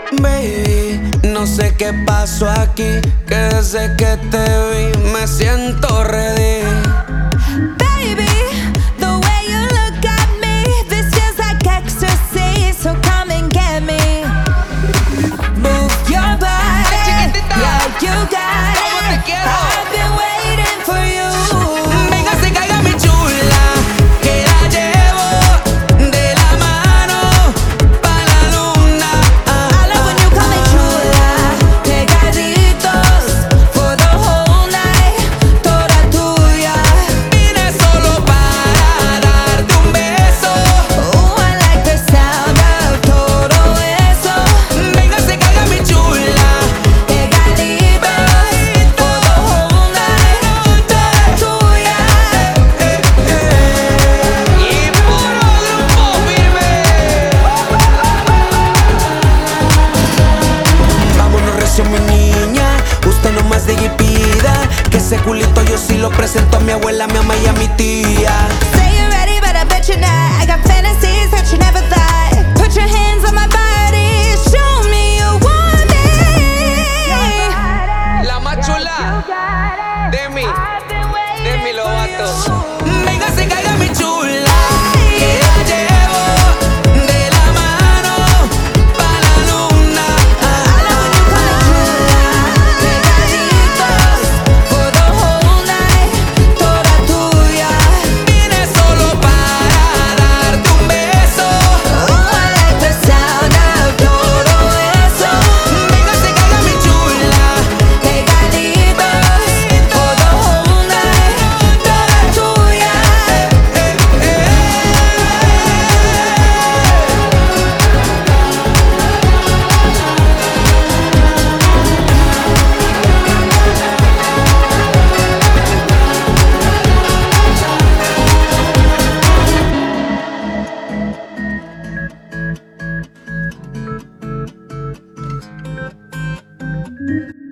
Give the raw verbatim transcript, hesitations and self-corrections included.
Baby, no sé qué pasó aquí, que desde que te vi me siento ready. Baby, the way you look at me, this feels like ecstasy, so come and get me. Move your body, yeah, you got it. I've been waiting for you. Venga, se caiga mi chula, que la llevo de la mano pa' la luna. I love when you call me chula, pegaditos for the whole night, toda tuya. Vine solo para darte un beso. Ooh, I like the sound of todo eso. Venga, se caiga mi chula, Pegaditos for the whole night, toda tuya. y puro grupo firme. Vámonos recio, mi niña, usted no más diga y pida, que ese culito yo sí lo presento a mi abuela, a mi mamá y a mi tía. Say you're ready, but I bet you're not. I got fantasies that you never thought. Put your hands on my body, show me you want me. La más chula, Demi, Demi Lovato. Venga, se caiga mi chula, que la llevo de la mano pa' la luna. I love when you call me chula, pegaditos for the whole night, toda tuya. Vine solo para darte un beso. Ooh, I like the sound of todo eso. Venga, se caiga mi chula, Pegaditos for the whole night, toda tuya. eh, eh.